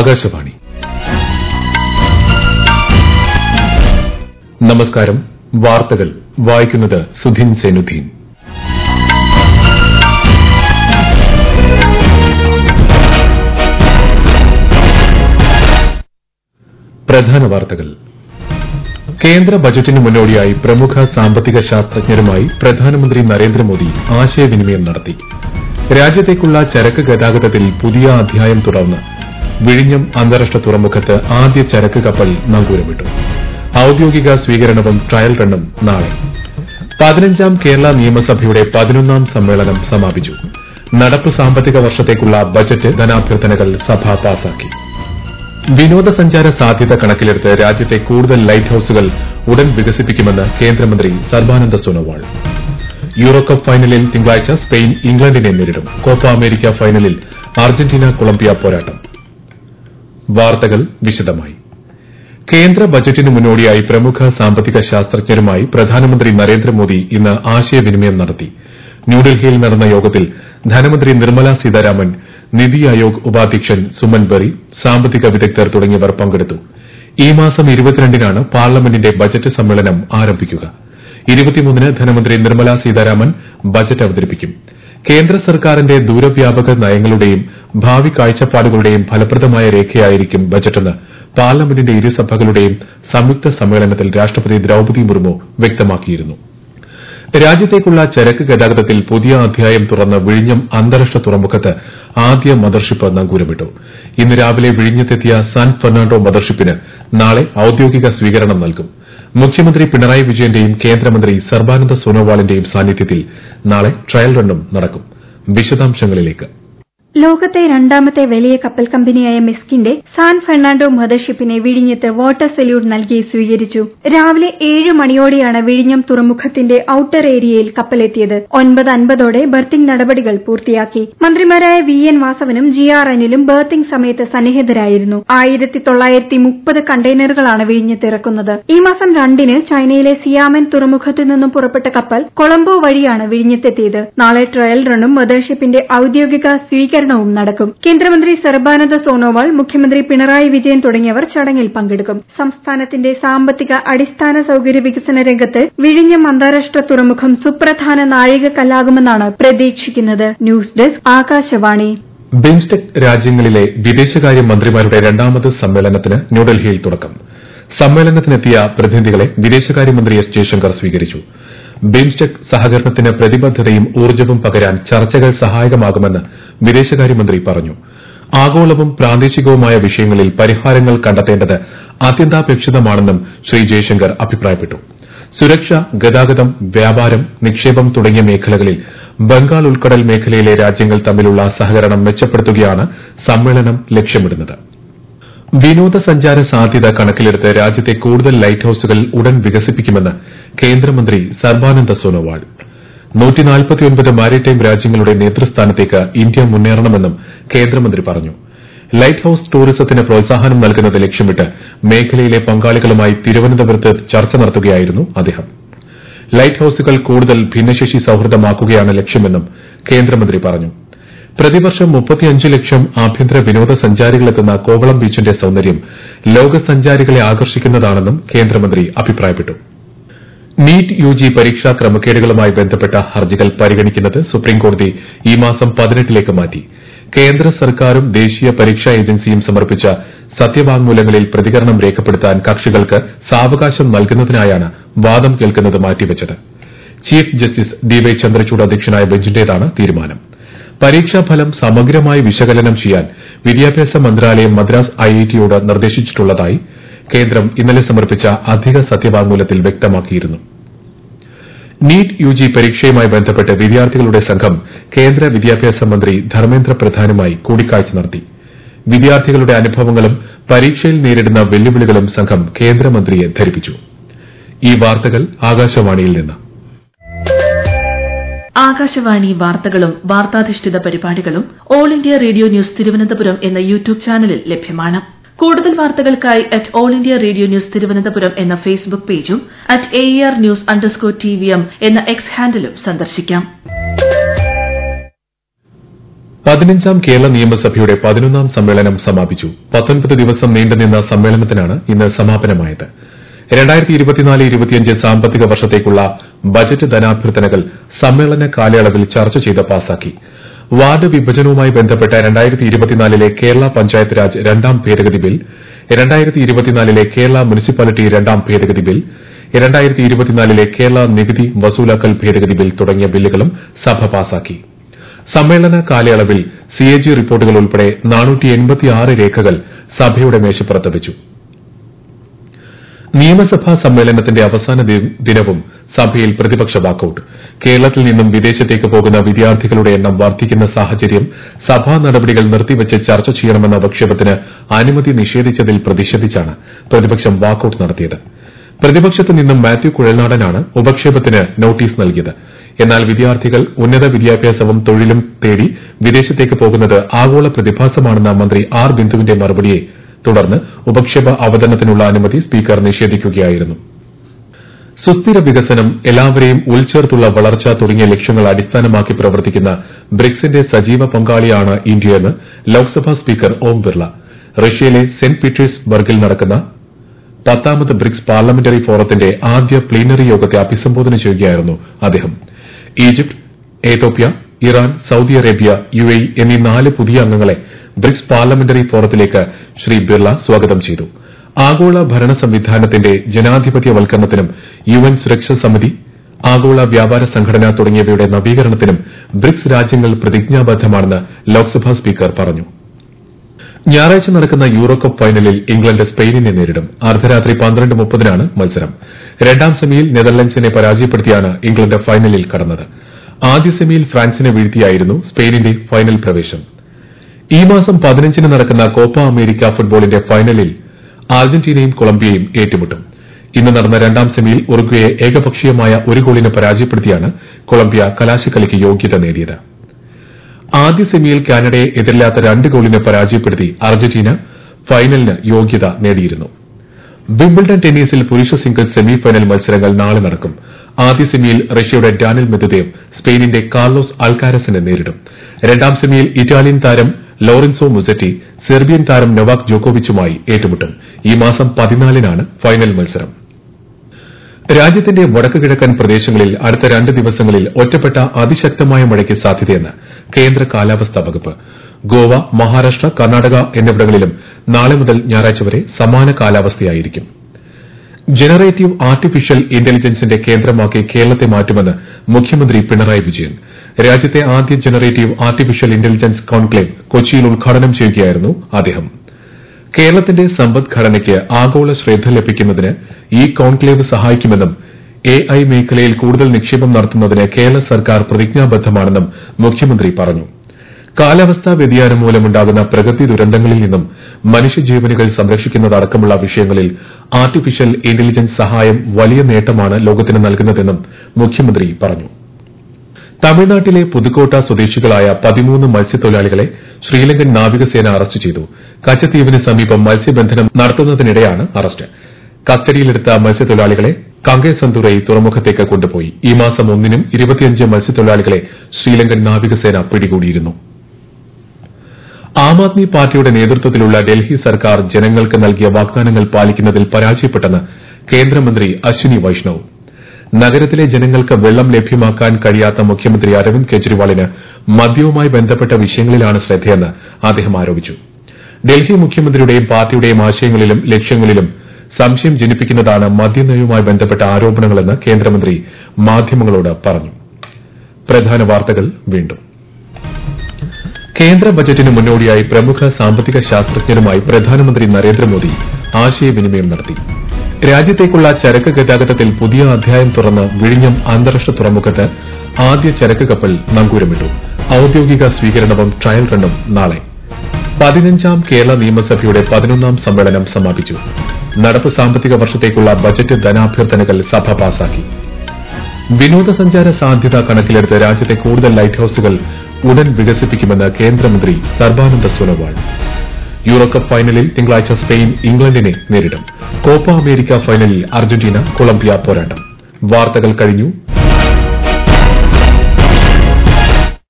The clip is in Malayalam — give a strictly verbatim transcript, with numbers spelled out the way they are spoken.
ആകാശവാണി. നമസ്കാരം. വാർത്തകൾ വായിക്കുന്നത് സുധീൻ സേനുദ്ദീൻ. പ്രധാന വാർത്തകൾ. കേന്ദ്ര ബജറ്റിന് മുന്നോടിയായി പ്രമുഖ സാമ്പത്തിക ശാസ്ത്രജ്ഞരുമായി പ്രധാനമന്ത്രി നരേന്ദ്രമോദി ആശയവിനിമയം നടത്തി. രാജ്യത്തേക്കുള്ള ചരക്ക് ഗതാഗതത്തിൽ പുതിയ അധ്യായം തുറന്ന് വിഴിഞ്ഞം അന്താരാഷ്ട്ര തുറമുഖത്ത് ആദ്യ ചരക്ക് കപ്പൽ നങ്കൂരമിട്ടു. ഔദ്യോഗിക സ്വീകരണവും ട്രയൽ റണ്ണും നാളെ. പതിനഞ്ചാം കേരള നിയമസഭയുടെ പതിനൊന്നാം സമ്മേളനം സമാപിച്ചു. നടപ്പ് സാമ്പത്തിക വർഷത്തേക്കുള്ള ബജറ്റ് ധനാഭ്യർത്ഥനകൾ സഭ പാസാക്കി. വിനോദസഞ്ചാര സാധ്യത കണക്കിലെടുത്ത് രാജ്യത്തെ കൂടുതൽ ലൈറ്റ് ഹൌസുകൾ ഉടൻ വികസിപ്പിക്കുമെന്ന് കേന്ദ്രമന്ത്രി സർബാനന്ദ സോനോവാൾ. യൂറോകപ്പ് ഫൈനലിൽ തിങ്കളാഴ്ച സ്പെയിൻ ഇംഗ്ലണ്ടിനെ നേരിടും. കോപ്പ അമേരിക്ക ഫൈനലിൽ അർജന്റീന കൊളംബിയ പോരാട്ടം. വാർത്തകൾ വിശദമായി. കേന്ദ്ര ബജറ്റിന് മുന്നോടിയായി പ്രമുഖ സാമ്പത്തിക ശാസ്ത്രജ്ഞരുമായി പ്രധാനമന്ത്രി നരേന്ദ്രമോദി ഇന്ന് ആശയവിനിമയം നടത്തി. ന്യൂഡൽഹിയിൽ നടന്ന യോഗത്തിൽ ധനമന്ത്രി നിർമ്മല സീതാരാമൻ, നിതി ആയോഗ് ഉപാധ്യക്ഷൻ സുമൻ ബറി, സാമ്പത്തിക വിദഗ്ധർ തുടങ്ങിയവർ പങ്കെടുത്തു. ഈ മാസം ഇരുപത്തിരണ്ടിനാണ് പാർലമെന്റിന്റെ ബജറ്റ് സമ്മേളനം ആരംഭിക്കുക. ഇരുപത്തിമൂന്നിന് ധനമന്ത്രി നിർമ്മല സീതാരാമൻ ബജറ്റ് അവതരിപ്പിക്കും. കേന്ദ്ര സർക്കാരിന്റെ ദൂരവ്യാപക നയങ്ങളുടെയും ഭാവി കാഴ്ചപ്പാടുകളുടെയും ഫലപ്രദമായ രേഖയായിരിക്കും ബജറ്റെന്ന് പാർലമെന്റിന്റെ ഇരുസഭകളുടെയും സംയുക്ത സമ്മേളനത്തിൽ രാഷ്ട്രപതി ദ്രൌപദി മുർമു വ്യക്തമാക്കിയിരുന്നു. രാജ്യത്തേക്കുള്ള ചരക്ക് ഗതാഗതത്തിൽ പുതിയ അധ്യായം തുറന്ന് വിഴിഞ്ഞം അന്താരാഷ്ട്ര തുറമുഖത്ത് ആദ്യ മദർഷിപ്പ് നങ്കൂരമിട്ടു. ഇന്ന് രാവിലെ വിഴിഞ്ഞത്തെത്തിയ സാൻ ഫെർണാണ്ടോ മദർഷിപ്പിന് നാളെ ഔദ്യോഗിക സ്വീകരണം നൽകും. മുഖ്യമന്ത്രി പിണറായി വിജയന്റെയും കേന്ദ്രമന്ത്രി സർബാനന്ദ സോനോവാളിന്റെയും സാന്നിധ്യത്തിൽ നാളെ ട്രയൽ റണ്ണും നടക്കും. വിശദാംശങ്ങളിലേക്ക്. ലോകത്തെ രണ്ടാമത്തെ വലിയ കപ്പൽ കമ്പനിയായ മെസ്കിന്റെ സാൻ ഫെർണാണ്ടോ മദർഷിപ്പിനെ വിഴിഞ്ഞത്ത് വാട്ടർ സല്യൂട്ട് നൽകി സ്വീകരിച്ചു. രാവിലെ ഏഴ് മണിയോടെയാണ് വിഴിഞ്ഞം തുറമുഖത്തിന്റെ ഔട്ടർ ഏരിയയിൽ കപ്പലെത്തിയത്. ഒൻപത് അൻപതോടെ ബർത്തിംഗ് നടപടികൾ പൂർത്തിയാക്കി. മന്ത്രിമാരായ വി എൻ വാസവനും ജി ആർ അനിലും ബർത്തിംഗ് സമയത്ത് സന്നിഹിതരായിരുന്നു. ആയിരത്തി തൊള്ളായിരത്തി മുപ്പത് കണ്ടെയ്നറുകളാണ് വിഴിഞ്ഞത്ത് ഇറക്കുന്നത്. ഈ മാസം രണ്ടിന് ചൈനയിലെ സിയാമൻ തുറമുഖത്തു നിന്നും പുറപ്പെട്ട കപ്പൽ കൊളംബോ വഴിയാണ് വിഴിഞ്ഞത്തെത്തിയത്. നാളെ ട്രയൽ റണ്ണും മദർഷിപ്പിന്റെ ഔദ്യോഗിക സ്വീകരണം നടക്കും. കേന്ദ്രമന്ത്രി സർബാനന്ദ സോനോവാൾ, മുഖ്യമന്ത്രി പിണറായി വിജയൻ തുടങ്ങിയവർ ചടങ്ങിൽ പങ്കെടുക്കും. സംസ്ഥാനത്തിന്റെ സാമ്പത്തിക അടിസ്ഥാന സൌകര്യ വികസന രംഗത്ത് വിഴിഞ്ഞം അന്താരാഷ്ട്ര തുറമുഖം സുപ്രധാന നാഴികക്കല്ലാകുമെന്നാണ് പ്രതീക്ഷിക്കുന്നത്. News desk, Akashvani. ബിംസ്റ്റെക് രാജ്യങ്ങളിലെ വിദേശകാര്യ മന്ത്രിമാരുടെ രണ്ടാമത് സമ്മേളനത്തിന് ന്യൂഡൽഹിയിൽ തുടക്കം. സമ്മേളനത്തിനെത്തിയ പ്രതിനിധികളെ വിദേശകാര്യമന്ത്രി എസ് ജയശങ്കർ സ്വീകരിച്ചു. ബിംസ്റ്റെക് സഹകരണത്തിന് പ്രതിബദ്ധതയും ഊർജ്ജവും പകരാൻ ചർച്ചകൾ സഹായകമാകുമെന്ന് വിദേശകാര്യമന്ത്രി പറഞ്ഞു. ആഗോളവും പ്രാദേശികവുമായ വിഷയങ്ങളിൽ പരിഹാരങ്ങൾ കണ്ടെത്തേണ്ടത് അത്യന്താപേക്ഷിതമാണെന്നും ശ്രീ ജയശങ്കർ അഭിപ്രായപ്പെട്ടു. സുരക്ഷ, ഗതാഗതം, വ്യാപാരം, നിക്ഷേപം തുടങ്ങിയ മേഖലകളിൽ ബംഗാൾ ഉൾക്കടൽ മേഖലയിലെ രാജ്യങ്ങൾ തമ്മിലുള്ള സഹകരണം മെച്ചപ്പെടുത്തുകയാണ് സമ്മേളനം ലക്ഷ്യമിടുന്നത്. വിനോദസഞ്ചാര സാധ്യത കണക്കിലെടുത്ത് രാജ്യത്തെ കൂടുതൽ ലൈറ്റ് ഹൌസുകൾ ഉടൻ വികസിപ്പിക്കുമെന്ന് കേന്ദ്രമന്ത്രി സർബാനന്ദ സോനോവാൾ. നൂറ്റിനാൽപ്പത്തിയൊൻപത് മാരിടൈം രാജ്യങ്ങളുടെ നേതൃസ്ഥാനത്തേക്ക് ഇന്ത്യ മുന്നേറണമെന്നും കേന്ദ്രമന്ത്രി പറഞ്ഞു. ലൈറ്റ് ഹൌസ് ടൂറിസത്തിന് പ്രോത്സാഹനം നൽകുന്നത് ലക്ഷ്യമിട്ട് മേഖലയിലെ പങ്കാളികളുമായി തിരുവനന്തപുരത്ത് ചർച്ച നടത്തുകയായിരുന്നു അദ്ദേഹം. ലൈറ്റ് ഹൌസുകൾ കൂടുതൽ ഭിന്നശേഷി സൌഹൃദമാക്കുകയാണ് ലക്ഷ്യമെന്നും കേന്ദ്രമന്ത്രി പറഞ്ഞു. പ്രതിവർഷം മുപ്പത്തിയഞ്ച് ലക്ഷം ആഭ്യന്തര വിനോദസഞ്ചാരികളെത്തുന്ന കോവളം ബീച്ചിന്റെ സൌന്ദര്യം ലോകസഞ്ചാരികളെ ആകർഷിക്കുന്നതാണെന്നും കേന്ദ്രമന്ത്രി അഭിപ്രായപ്പെട്ടു. നീറ്റ് യുജി പരീക്ഷാ ക്രമക്കേടുകളുമായി ബന്ധപ്പെട്ട ഹർജികൾ പരിഗണിക്കുന്നത് സുപ്രീംകോടതി ഈ മാസം പതിനെട്ടിലേക്ക് മാറ്റി. കേന്ദ്ര സർക്കാരും ദേശീയ പരീക്ഷാ ഏജൻസിയും സമർപ്പിച്ച സത്യവാങ്മൂലങ്ങളിൽ പ്രതികരണം രേഖപ്പെടുത്താൻ കക്ഷികൾക്ക് സാവകാശം നൽകുന്നതിനായാണ് വാദം കേൾക്കുന്നത് മാറ്റിവച്ചത്. Chief justice D Y Chandrachud അധ്യക്ഷനായ ബെഞ്ചിന്റേതാണ് തീരുമാനം. പരീക്ഷാഫലം സമഗ്രമായി വിശകലനം ചെയ്യാൻ വിദ്യാഭ്യാസ മന്ത്രാലയം മദ്രാസ് ഐഐടിയോട് നിർദ്ദേശിച്ചിട്ടുള്ളതായി കേന്ദ്രം ഇന്നലെ സമർപ്പിച്ച അധിക സത്യവാങ്മൂലത്തിൽ വ്യക്തമാക്കിയിരുന്നു. നീറ്റ് യുജി പരീക്ഷയുമായി ബന്ധപ്പെട്ട് വിദ്യാർത്ഥികളുടെ സംഘം കേന്ദ്ര വിദ്യാഭ്യാസ മന്ത്രി ധർമ്മേന്ദ്ര പ്രധാനുമായി കൂടിക്കാഴ്ച നടത്തി. വിദ്യാർത്ഥികളുടെ അനുഭവങ്ങളും പരീക്ഷയിൽ നേരിടുന്ന വെല്ലുവിളികളും സംഘം കേന്ദ്രമന്ത്രിയെ ധരിപ്പിച്ചു. ഈ വാർത്തകൾ ആകാശവാണിയിൽ നിന്ന്. ആകാശവാണി വാർത്തകളും വാർത്താധിഷ്ഠിത പരിപാടികളും All India Radio News Thiruvananthapuram എന്ന യൂട്യൂബ് ചാനലിൽ ലഭ്യമാണ്. കൂടുതൽ വാർത്തകൾക്കായി at All India Radio News Thiruvananthapuram എന്ന ഫേസ്ബുക്ക് പേജും at A R news underscore T V M എന്ന എക്സ് ഹാൻഡിലും സന്ദർശിക്കാം. പതിനഞ്ചാം കേരള നിയമസഭയുടെ പതിനൊന്നാം സമ്മേളനം സമാപിച്ചു. പത്തൊൻപത് ദിവസം നീണ്ടുനിന്ന സമ്മേളനത്തിനാണ് ഇന്ന് സമാപനമായത്. രണ്ടായിരത്തി ഇരുപത്തിനാല് ഇരുപത്തിയഞ്ച് സാമ്പത്തിക വർഷത്തേക്കുള്ള ബജറ്റ് ധനാഭ്യർത്ഥനകൾ സമ്മേളന കാലയളവിൽ ചർച്ച ചെയ്ത് പാസാക്കി. വാർഡ് വിഭജനവുമായി ബന്ധപ്പെട്ട രണ്ടായിരത്തി ഇരുപത്തിനാലിലെ കേരള പഞ്ചായത്ത് രാജ് രണ്ടാം ഭേദഗതി ബിൽ, രണ്ടായിരത്തി ഇരുപത്തിനാലിലെ കേരള മുനിസിപ്പാലിറ്റി രണ്ടാം ഭേദഗതി ബിൽ, രണ്ടായിരത്തി ഇരുപത്തിനാലിലെ കേരള നികുതി വസൂലാക്കൽ ഭേദഗതി ബിൽ തുടങ്ങിയ ബില്ലുകളും സഭ പാസാക്കി. സമ്മേളന കാലയളവിൽ സിഎജി റിപ്പോർട്ടുകൾ ഉൾപ്പെടെ നാനൂറ്റി എൺപത്തിയാറ് രേഖകൾ സഭയുടെ മേശപ്പുറത്ത് വെച്ചു. നിയമസഭാ സമ്മേളനത്തിന്റെ അവസാന ദിനവും സഭയിൽ പ്രതിപക്ഷ വാക്കൌട്ട്. കേരളത്തിൽ നിന്നും വിദേശത്തേക്ക് പോകുന്ന വിദ്യാർത്ഥികളുടെ എണ്ണം വർദ്ധിക്കുന്ന സാഹചര്യം സഭാ നടപടികൾ നിർത്തിവച്ച് ചർച്ച ചെയ്യണമെന്ന ഉപക്ഷേപത്തിന് അനുമതി നിഷേധിച്ചതിൽ പ്രതിഷേധിച്ചാണ് പ്രതിപക്ഷം വാക്കൌട്ട് നടത്തിയത്. പ്രതിപക്ഷത്തു നിന്നും മാത്യു കുഴൽനാടനാണ് ഉപക്ഷേപത്തിന് നോട്ടീസ് നൽകിയത്. എന്നാൽ വിദ്യാർത്ഥികൾ ഉന്നത വിദ്യാഭ്യാസവും തൊഴിലും തേടി വിദേശത്തേക്ക് പോകുന്നത് ആഗോള പ്രതിഭാസമാണെന്ന മന്ത്രി ആർ ബിന്ദുവിന്റെ മറുപടിയെ തുടർന്ന് ഉപക്ഷേപ അവതരണത്തിനുള്ള അനുമതി സ്പീക്കർ നിഷേധിക്കുകയായിരുന്നു. സുസ്ഥിര വികസനം, എല്ലാവരെയും ഉൾച്ചേർത്തുള്ള വളർച്ച തുടങ്ങിയ ലക്ഷ്യങ്ങൾ അടിസ്ഥാനമാക്കി പ്രവർത്തിക്കുന്ന ബ്രിക്സിന്റെ സജീവ പങ്കാളിയാണ് ഇന്ത്യയെന്ന് ലോക്സഭാ സ്പീക്കർ ഓം ബിർള. റഷ്യയിലെ സെന്റ് പീറ്റേഴ്സ്ബർഗിൽ നടക്കുന്ന പത്താമത് ബ്രിക്സ് പാർലമെന്ററി ഫോറത്തിന്റെ ആദ്യ പ്ലീനറി യോഗത്തെ അഭിസംബോധന ചെയ്യുകയായിരുന്നു അദ്ദേഹം. Egypt, Ethiopia, Iran, Saudi Arabia, UAE എന്നീ നാല് പുതിയ അംഗങ്ങളെ ബ്രിക്സ് പാർലമെന്ററി ഫോറത്തിലേക്ക് ശ്രീ ബിർള സ്വാഗതം ചെയ്തു. ആഗോള ഭരണ സംവിധാനത്തിന്റെ ജനാധിപത്യവൽക്കരണത്തിനും യുഎൻ സുരക്ഷാ സമിതി, ആഗോള വ്യാപാര സംഘടന തുടങ്ങിയവയുടെ നവീകരണത്തിനും ബ്രിക്സ് രാജ്യങ്ങൾ പ്രതിജ്ഞാബദ്ധമാണെന്ന് ലോക്സഭാ സ്പീക്കർ പറഞ്ഞു. ഞായറാഴ്ച നടക്കുന്ന യൂറോകപ്പ് ഫൈനലിൽ ഇംഗ്ലണ്ട് സ്പെയിനിനെ നേരിടും. അർദ്ധരാത്രി പന്ത്രണ്ട് മുപ്പതിനാണ് മത്സരം. രണ്ടാം സെമിയിൽ നെതർലൻഡ്സിനെ പരാജയപ്പെടുത്തിയാണ് ഇംഗ്ലണ്ട് ഫൈനലിൽ കടന്നത്. ആദ്യ സെമിയിൽ ഫ്രാൻസിനെ വീഴ്ത്തിയായിരുന്നു സ്പെയിനിന്റെ ഫൈനൽ പ്രവേശം. ഈ മാസം പതിനഞ്ചിന് നടക്കുന്ന കോപ്പ അമേരിക്ക ഫുട്ബോളിന്റെ ഫൈനലിൽ അർജന്റീനയും കൊളംബിയയും ഏറ്റുമുട്ടും. ഇന്ന് നടന്ന രണ്ടാം സെമിയിൽ ഉറുഗ്വയെ ഏകപക്ഷീയമായ ഒരു ഗോളിന് പരാജയപ്പെടുത്തിയാണ് കൊളംബിയ കലാശക്കളിക്ക് യോഗ്യത നേടിയത്. ആദ്യ സെമിയിൽ കാനഡയെ എതിരില്ലാത്ത രണ്ട് ഗോളിന് പരാജയപ്പെടുത്തി അർജന്റീന ഫൈനലിന് യോഗ്യത നേടിയിരുന്നു. വിംബിൾഡൺ ടെന്നീസിൽ പുരുഷ സിംഗിൾസ് സെമിഫൈനൽ മത്സരങ്ങൾ നാളെ നടക്കും. ആദ്യ സെമിയിൽ റഷ്യയുടെ ഡാനിൽ മെദ്വദേവ് സ്പെയിനിന്റെ കാർലോസ് അൽക്കാരസിനെ നേരിടും. രണ്ടാം സെമിയിൽ ഇറ്റാലിയൻ താരം ലോറൻസോ മുസറ്റി സെർബിയൻ താരം നൊവാക് ജോക്കോവിച്ചുമായി ഏറ്റുമുട്ടും. ഈ മാസം പതിനാലിനാണ് ഫൈനൽ മത്സരം. രാജ്യത്തിന്റെ വടക്ക് കിഴക്കൻ പ്രദേശങ്ങളിൽ അടുത്ത രണ്ട് ദിവസങ്ങളിൽ ഒറ്റപ്പെട്ട അതിശക്തമായ മഴയ്ക്ക് സാധ്യതയെന്ന് കേന്ദ്ര കാലാവസ്ഥാ വകുപ്പ്. ഗോവ, മഹാരാഷ്ട്ര, കർണാടക എന്നിവിടങ്ങളിലും നാളെ മുതൽ ഞായറാഴ്ച വരെ സമാന കാലാവസ്ഥയായിരിക്കും. ജനറേറ്റീവ് ആർട്ടിഫിഷ്യൽ ഇന്റലിജൻസിന്റെ കേന്ദ്രമാക്കി കേരളത്തെ മാറ്റുമെന്ന് മുഖ്യമന്ത്രി പിണറായി വിജയൻ. രാജ്യത്തെ ആദ്യ ജനറേറ്റീവ് ആർട്ടിഫിഷ്യൽ ഇന്റലിജൻസ് കോൺക്ലേവ് കൊച്ചിയിൽ ഉദ്ഘാടനം ചെയ്യുകയായിരുന്നു അദ്ദേഹം. കേരളത്തിന്റെ സമ്പദ്ഘടനയ്ക്ക് ആഗോള ശ്രദ്ധ ലഭിക്കുന്നതിന് ഈ കോൺക്ലേവ് സഹായിക്കുമെന്നും എഐ മേഖലയിൽ കൂടുതൽ നിക്ഷേപം നടത്തുന്നതിന് കേരള സർക്കാർ പ്രതിജ്ഞാബദ്ധമാണെന്നും മുഖ്യമന്ത്രി പറഞ്ഞു. കാലാവസ്ഥാ വ്യതിയാനം മൂലമുണ്ടാകുന്ന പ്രകൃതി ദുരന്തങ്ങളിൽ നിന്നും മനുഷ്യജീവനുകൾ സംരക്ഷിക്കുന്നതടക്കമുള്ള വിഷയങ്ങളിൽ ആർട്ടിഫിഷ്യൽ ഇന്റലിജൻസ് സഹായം വലിയ നേട്ടമാണ് ലോകത്തിന് നൽകുന്നതെന്നും മുഖ്യമന്ത്രി പറഞ്ഞു. തമിഴ്നാട്ടിലെ പുതുക്കോട്ട സ്വദേശികളായ പതിമൂന്ന് മത്സ്യത്തൊഴിലാളികളെ ശ്രീലങ്കൻ നാവികസേന അറസ്റ്റ് ചെയ്തു. കച്ചത്തീവിന് സമീപം മത്സ്യബന്ധനം നടത്തുന്നതിനിടെയാണ് അറസ്റ്റ്. കസ്റ്റഡിയിലെടുത്ത മത്സ്യത്തൊഴിലാളികളെ കങ്കേസന്തുറൈ തുറമുഖത്തേക്ക് കൊണ്ടുപോയി. ഈ മാസം ഒന്നിനും ഇരുപത്തിയഞ്ച് മത്സ്യത്തൊഴിലാളികളെ ശ്രീലങ്കൻ നാവികസേന പിടികൂടിയിരുന്നു. ആം ആദ്മി പാർട്ടിയുടെ നേതൃത്വത്തിലുള്ള ഡൽഹി സർക്കാർ ജനങ്ങൾക്ക് നൽകിയ വാഗ്ദാനങ്ങൾ പാലിക്കുന്നതിൽ പരാജയപ്പെട്ടെന്ന് കേന്ദ്രമന്ത്രി അശ്വിനി വൈഷ്ണവ്. നഗരത്തിലെ ജനങ്ങൾക്ക് വെള്ളം ലഭ്യമാക്കാൻ കഴിയാത്ത മുഖ്യമന്ത്രി അരവിന്ദ് കെജ്രിവാളിന് മദ്യവുമായി ബന്ധപ്പെട്ട വിഷയങ്ങളിലാണ് ശ്രദ്ധയെന്ന് അദ്ദേഹം ആരോപിച്ചു. ഡൽഹി മുഖ്യമന്ത്രിയുടെയും പാർട്ടിയുടെയും ആശയങ്ങളിലും ലക്ഷ്യങ്ങളിലും സംശയം ജനിപ്പിക്കുന്നതാണ് മദ്യനയവുമായി ബന്ധപ്പെട്ട ആരോപണങ്ങളെന്ന് കേന്ദ്രമന്ത്രി മാധ്യമങ്ങളോട് പറഞ്ഞു. പ്രധാന വാർത്തകൾ വീണ്ടും. കേന്ദ്ര ബജറ്റിന് മുന്നോടിയായി പ്രമുഖ സാമ്പത്തിക ശാസ്ത്രജ്ഞരുമായി പ്രധാനമന്ത്രി നരേന്ദ്രമോദി ആശയവിനിമയം നടത്തി. രാജ്യത്തേക്കുള്ള ചരക്ക് ഗതാഗതത്തിൽ പുതിയ അധ്യായം തുറന്ന് വിഴിഞ്ഞം അന്താരാഷ്ട്ര തുറമുഖത്ത് ആദ്യ ചരക്ക് കപ്പൽ നങ്കൂരമിട്ടു. ഔദ്യോഗിക സ്വീകരണവും ട്രയൽ റണ്ണും നാളെ. പതിനഞ്ചാം കേരള നിയമസഭയുടെ പതിനൊന്നാം സമ്മേളനം സമാപിച്ചു. നടപ്പ് സാമ്പത്തിക വർഷത്തേക്കുള്ള ബജറ്റ് ധനാഭ്യർത്ഥനകൾ സഭ പാസാക്കി. വിനോദസഞ്ചാര സാധ്യത കണക്കിലെടുത്ത് രാജ്യത്തെ കൂടുതൽ ലൈറ്റ് ഹൌസുകൾ ഉടൻ വികസിപ്പിക്കുമെന്ന് കേന്ദ്രമന്ത്രി സർബാനന്ദ സോനോവാൾ. യൂറോകപ്പ് ഫൈനലിൽ തിങ്കളാഴ്ച സ്പെയിൻ ഇംഗ്ലണ്ടിനെ നേരിടും. കോപ്പ അമേരിക്ക ഫൈനലിൽ അർജന്റീന കൊളംബിയ പോരാട്ടം. വാർത്തകൾ കഴിഞ്ഞു.